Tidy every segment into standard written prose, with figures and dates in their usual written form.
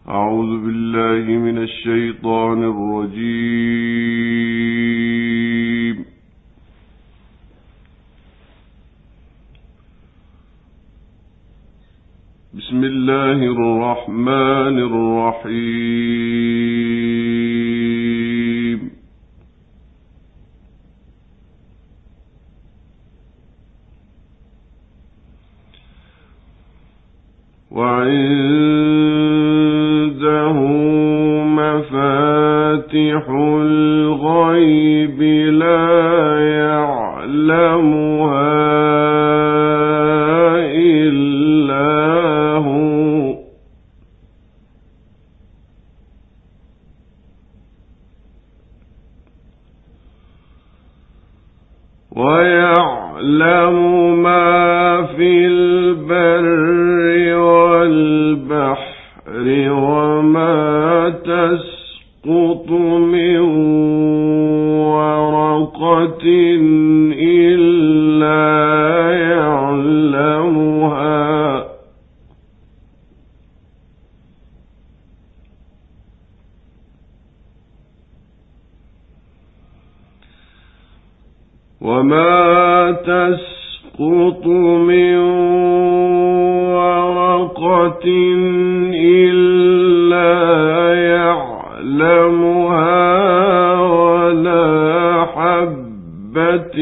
أعوذ بالله من الشيطان الرجيم. بسم الله الرحمن الرحيم. وعنده مفاتح الغيب لا يعلمها إلا هو ويعلم ما في البر والبحر وما تسقط من ورقة إلا يعلمها وما تسقط من ورقة إلا يعلمها ولا حبة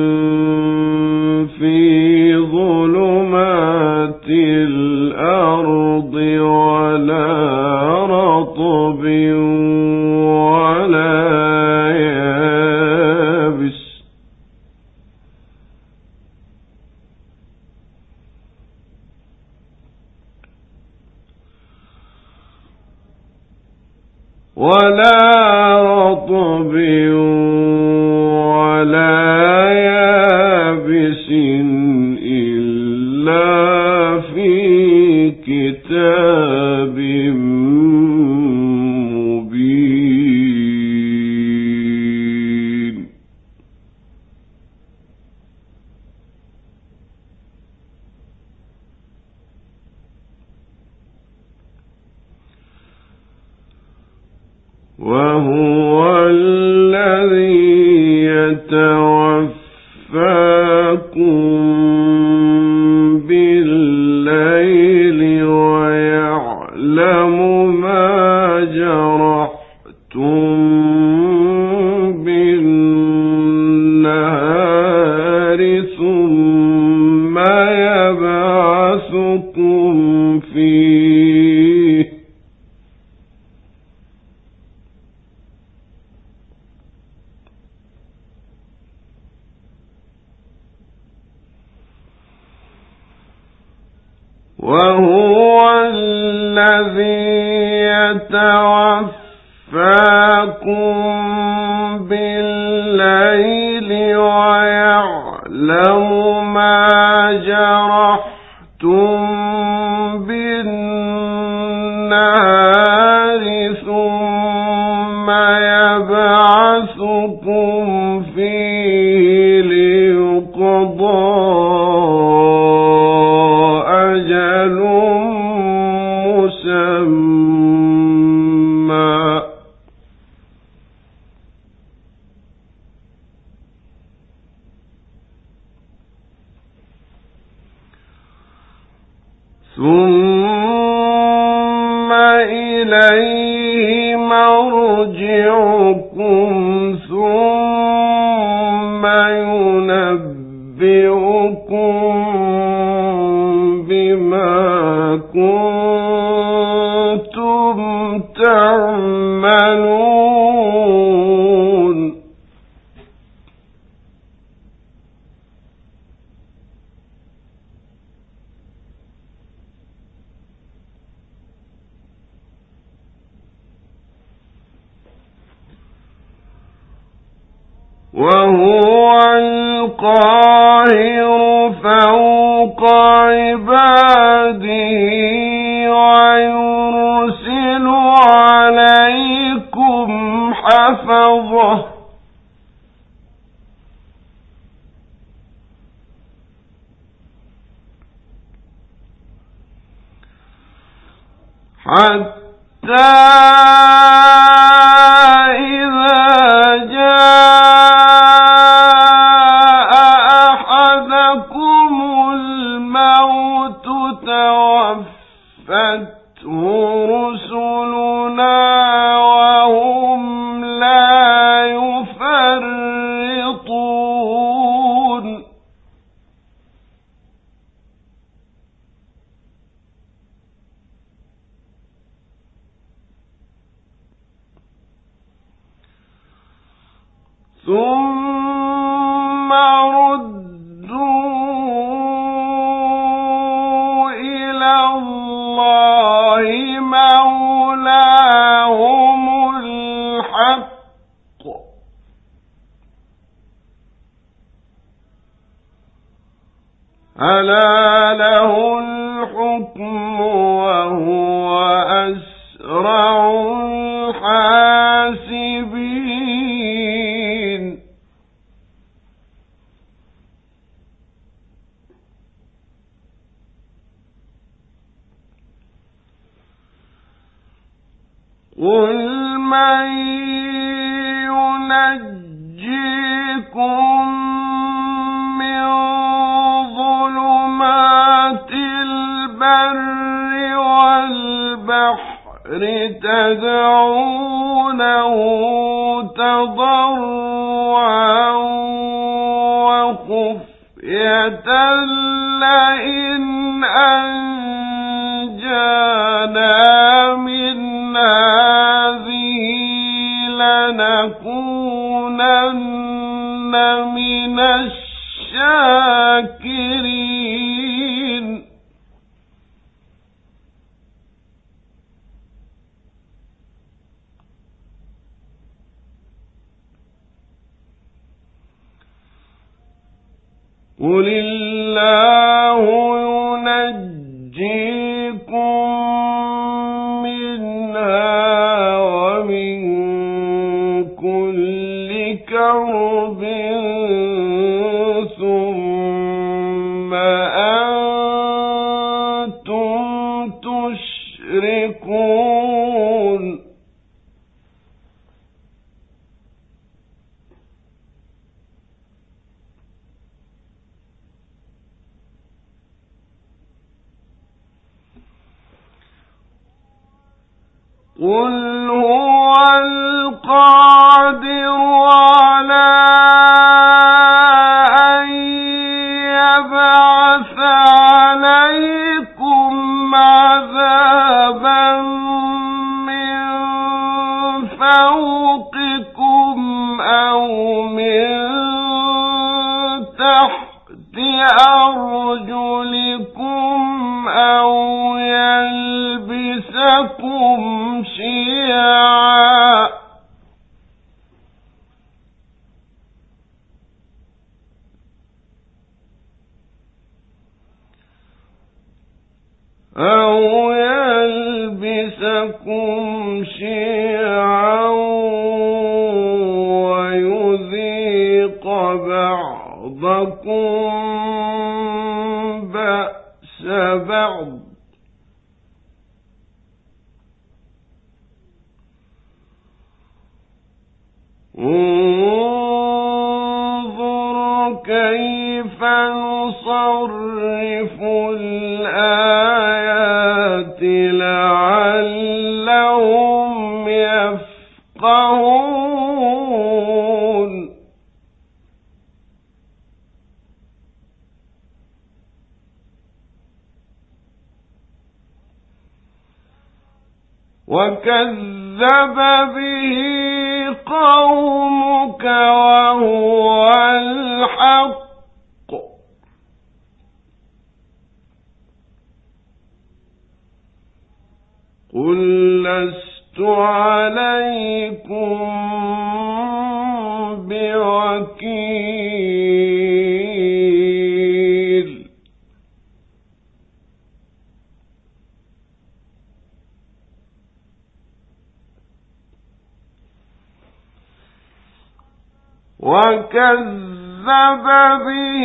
في ظلمات الأرض ولا رطب ولا يابس إلا في كتاب مبين. وهو الذي يتوفاكم بالليل ويعلم ما جرحتم بالنهار ثم يبعثكم فيه وهو الذي يتوفاكم بالليل ويعلم ما جرحتم بالنهار ثم يبعثكم فيه ليقضى أجل مسمى ثم إليه مرجعكم ثم ينبئكم بما كنتم تعملون. وهو القاهر فوق عباده ويرسل عليكم حفظه حتى إذا جاء أحدكم الموت توفته رسلنا وهم لا يفرطون ثم ردوا إلى الله مولاهم الحق ألا له الحكم وهو أسرع الحاسبين قل من ينجيكم من ظلمات البر والبحر تدعونه تضرعا وخفية لئن أنجانا من هذه لنكونن من الشاكرين قل الله ينجيكم منها ومن كل كرب ثم أنتم تشركون قل هو القادر على أن يبعث عليكم عذابا من فوقكم أو من تحت أرجلكم أو يلبسكم شيعا ويذيق بعضكم بأس بعض انظر كيف نصرف الآيات لعلهم يفقهون وكذب به قومك وهو الحق قل لست عليكم بوكيل وكذب به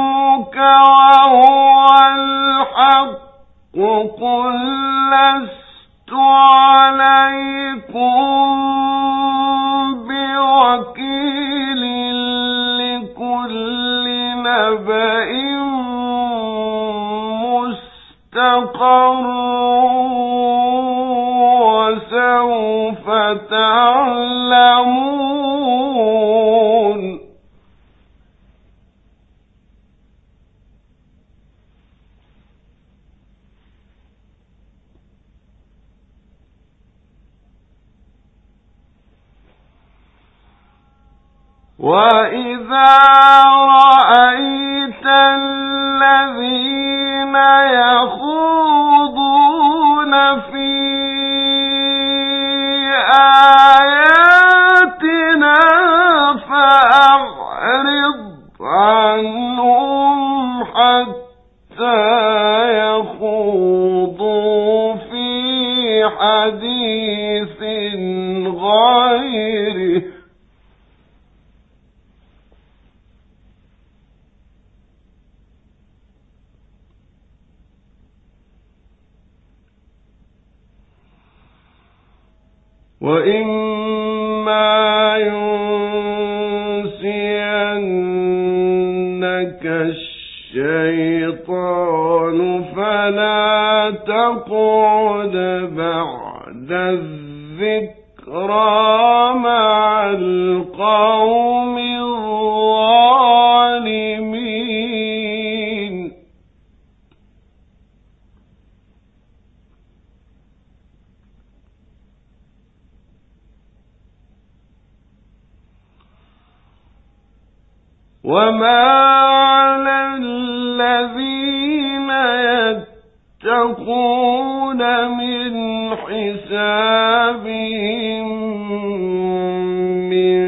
قومك وهو الحق قل لست عليكم بوكيل لكل نبأ مستقر وسوف تعلمون. وَإِذَا رَأَيْتَ الَّذِينَ يَخُوضُونَ فِي آيَاتِنَا فَأَعْرِضْ عَنْهُمْ حَتَّى يَخُوضُوا فِي حَدِيثٍ غَيْرِهِ وَإِمَّا يُنسِيَنَّكَ الشَّيْطَانُ فَلَا تَقْعُدْ بَعْدَ الذِّكْرَىٰ مَعَ الْقَوْمِ الظَّالِمِينَ. وَمَا عَلَى الَّذِينَ يَتَّقُونَ مِنْ حِسَابِهِم مِّن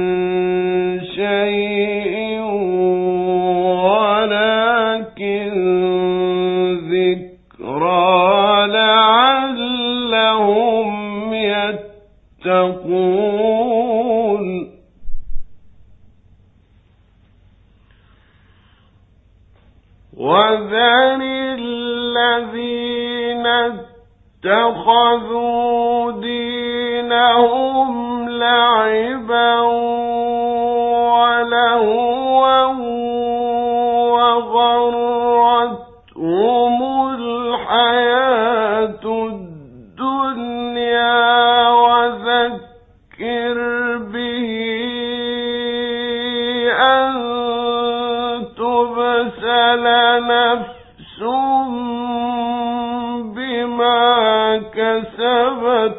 شَيْءٍ وَلَٰكِن ذِكْرَىٰ لَعَلَّهُمْ يَتَّقُونَ. وَذَرِ الَّذِينَ اتَّخَذُوا دِينَهُمْ لَعِبًا وَلَهْوًا وَغَرَّتْهُمُ الْحَيَاةُ الدُّنْيَا وَذَكِّرْ بِهِ أَن تُبْسَلَ نَفْسٌ بِمَا كَسَبَتْ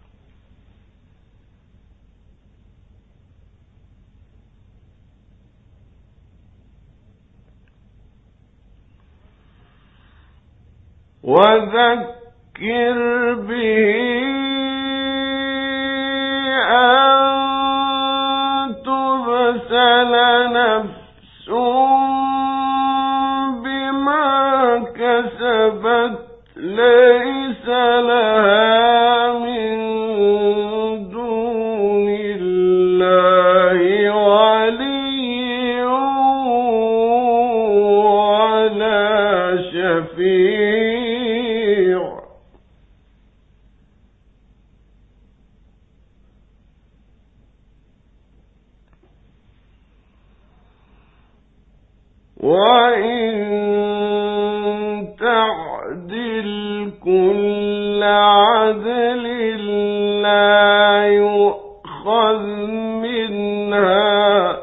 وَذَكِّرْ بِهِ أَن تُبْسَلَ نَفْسٌ بِمَا كَسَبَتْ لَيْسَ لَهَا مِن دُونِ اللَّهِ وَلِيٌّ وَلَا شَفِيعٌ. وَإِن تَعْدِلْ كُلَّ عَدْلٍ لَّا يُؤْخَذْ مِنْهَا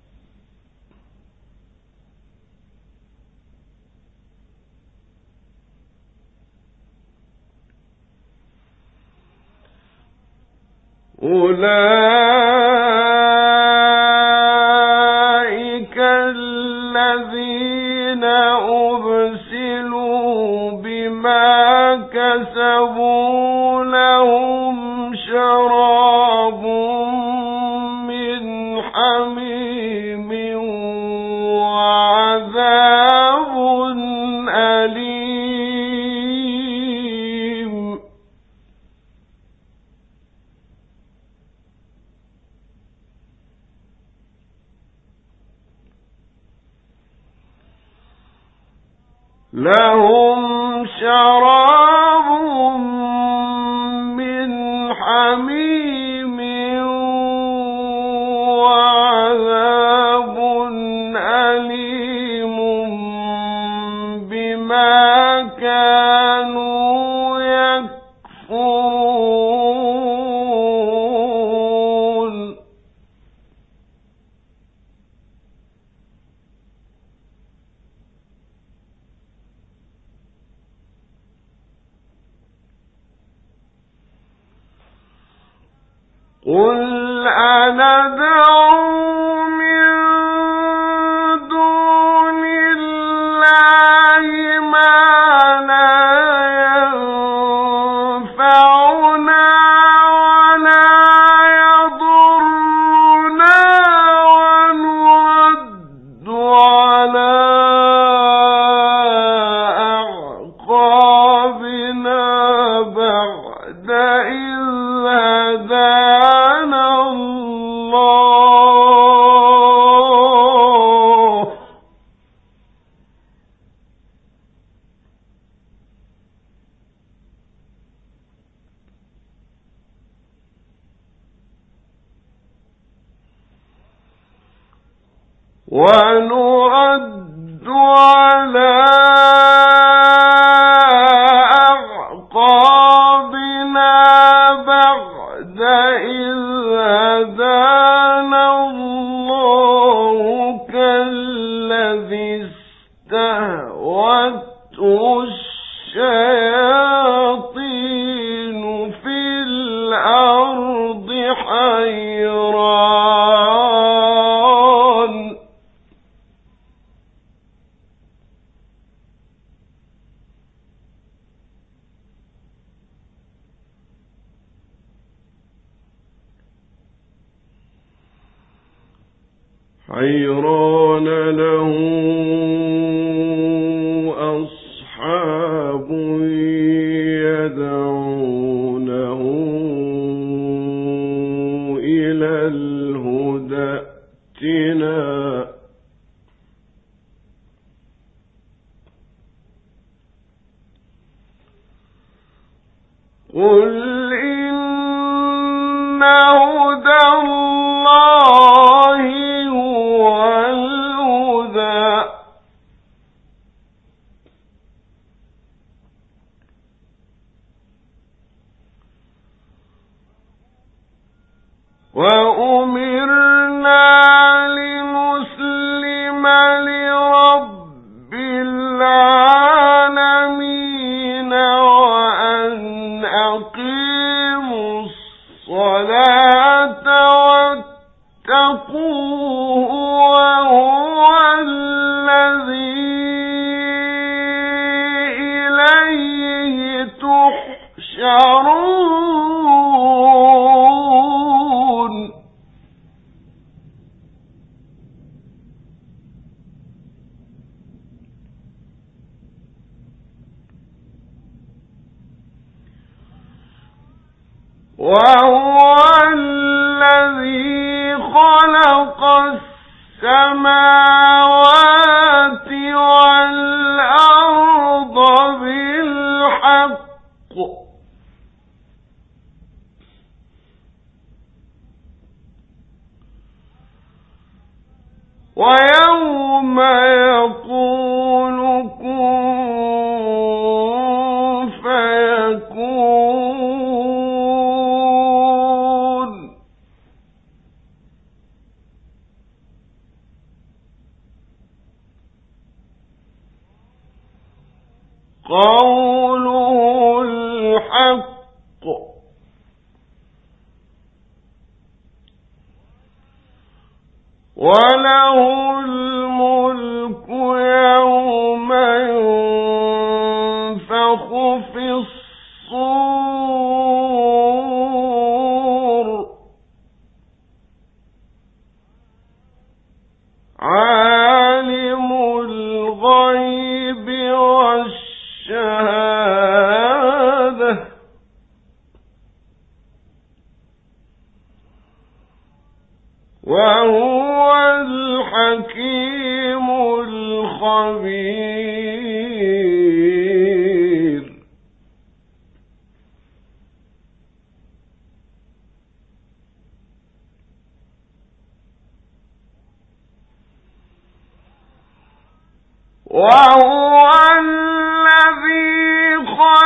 أُولَئِكَ الَّذِينَ أُبْسِلُوا بِمَا كَسَبُوا لَهُمْ شَرَابٌ مِّنْ حَمِيمٍ وَعَذَابٌ أَلِيمٌ. لهم شراب كانوا يكفرون قل أندعو من دون الله ما لا ينفعنا ولا يضرنا ونرد على أعقابنا بعد إذ هدانا الله ونرد على أعقابنا بعد إذ هدانا الله كالذي استهوته الشياطين في الأرض حيران له أصحاب يدعونه إلى الهدى ائتنا قل إن هدى الله هو الهدى وأمرنا لنسلم لرب العالمين وأن أقيموا الصلاة واتقوه وهو الذي إليه تحشرون وهو الذي خلق السماوات والأرض بالحق ويوم يقول كن فيكون قوله الحق وله الملك يوم ينفخ في الصور عالم الغيب والشهادة وهو الحكيم الخبير وهو الذي خلق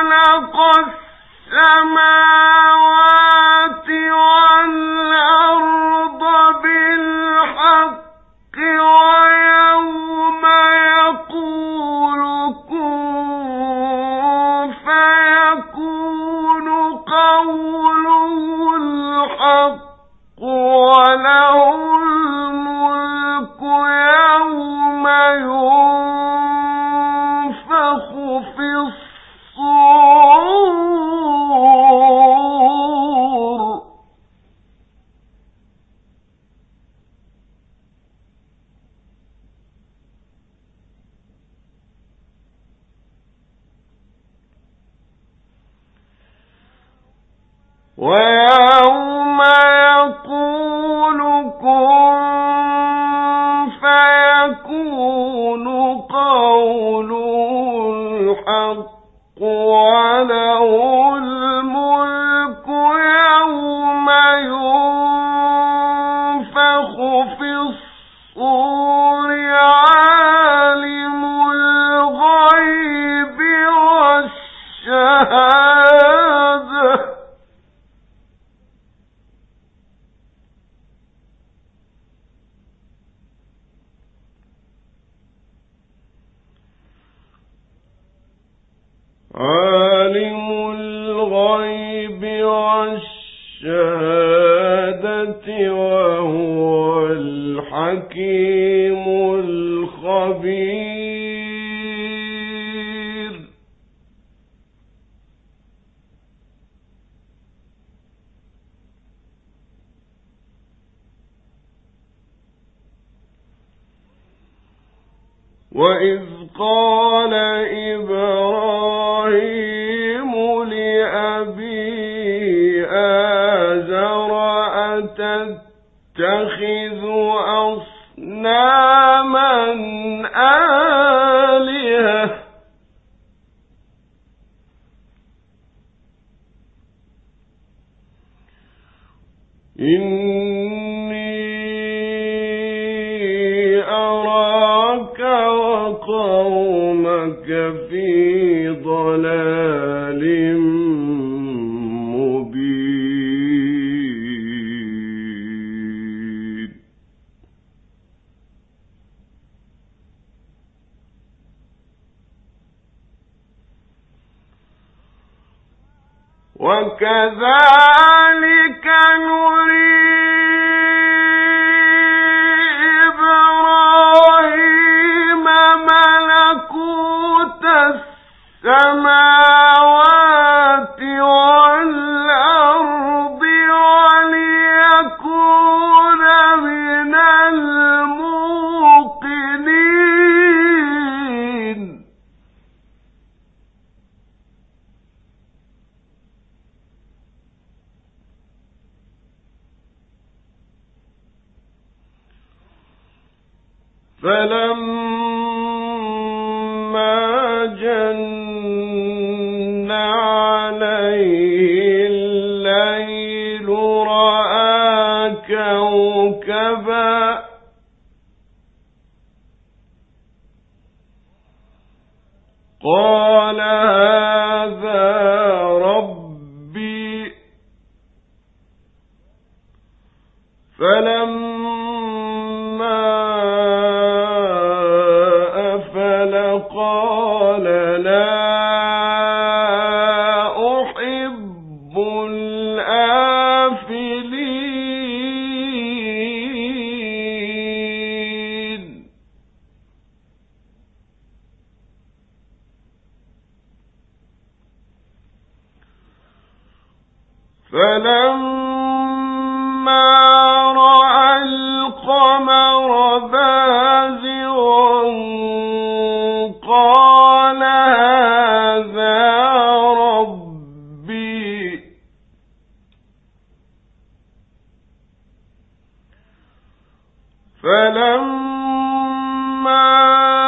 ويوم يقول كن فيكون قوله الحق وله الملك يوم ينفخ في الصور عالم الغيب والشهادة عالم الغيب والشهادة وهو الحكيم الخبير وإذ قال إبراهيم لأبيه آزر أتتخذ أصناما آلهة قومك في ضلال مبين وكذلك نري السماوات والأرض وليكون من الموقنين فلما جن عليه الليل رأى كوكبا قال هذا ربي فلما أفل قال لا أحب الآفلين فلما رأى القمر بازغا قال هذا ربي فلما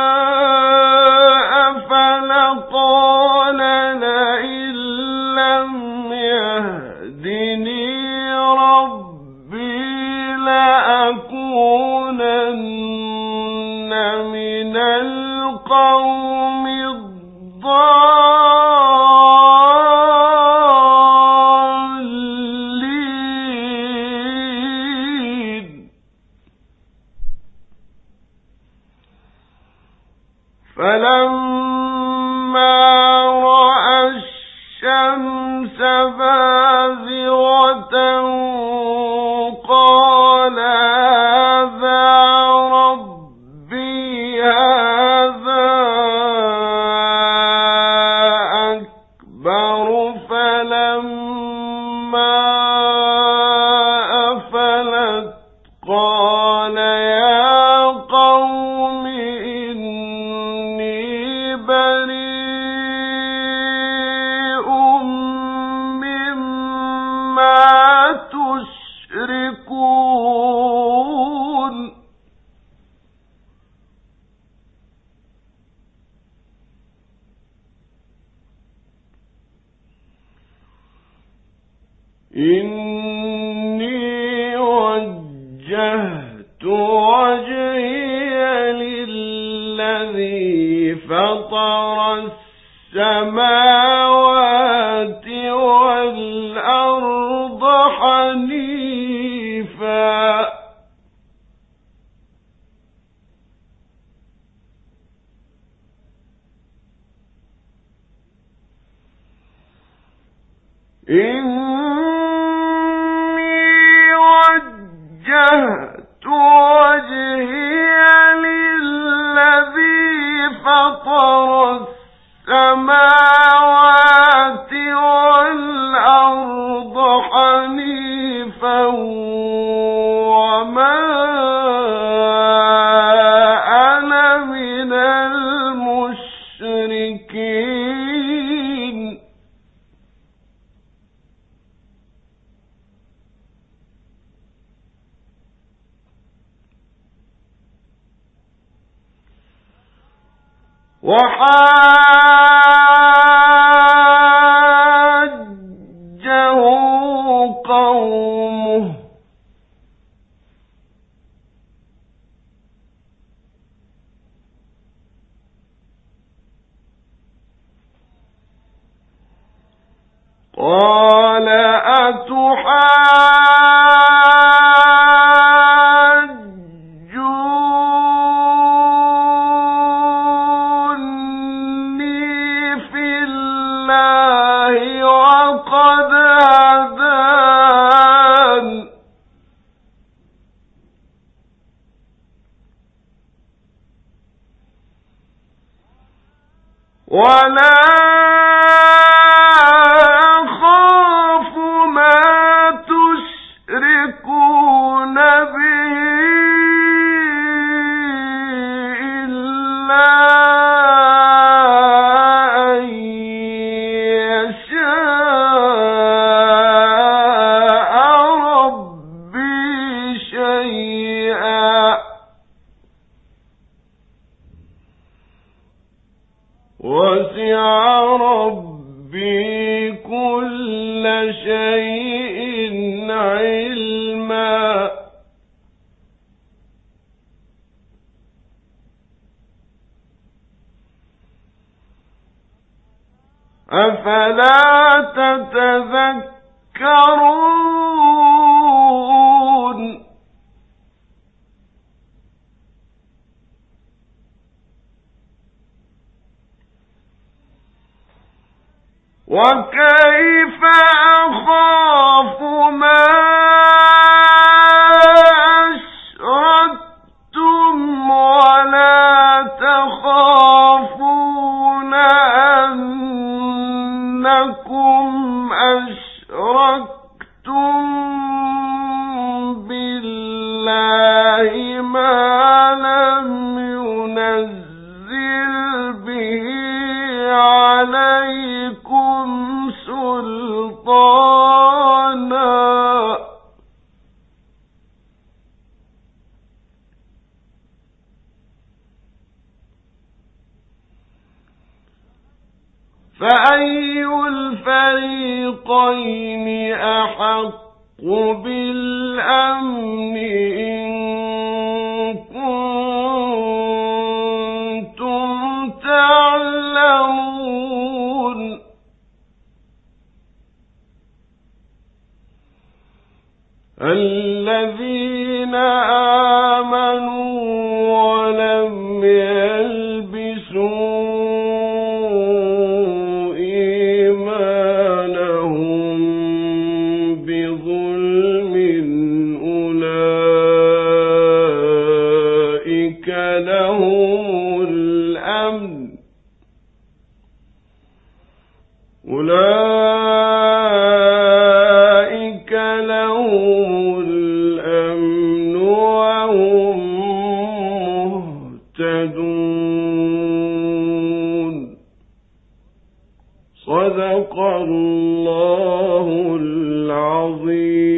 أفل قال لئن لم يهدني ربي لأكونن من القوم الضالين فلما رأى الشمس بازغة قال هذا ربي هذا أكبر فلما أفلت قال يا قوم إني بريء مما إني وجهت وجهي للذي فطر السماوات والأرض حنيفا إني وجهت وجهي للذي فطر السماوات والأرض حنيفا وما أنا من المشركين وحاجه قومه قال وقد هدان ولا أخاف ما تشركون به إلا وسع ربي كل شيء علما أفلا تتذكرون وكيف أخاف ما أشركتم ولا تخافون أنكم أشركتم بالله ما لم ينزل به عليكم سلطانا فأي الفريقين أحق بالأمن إن كنتم تعلمون الذين آمنوا ولم يلبسوا إيمانهم بظلم أولئك لهم الأمن وهم مهتدون صدق الله العظيم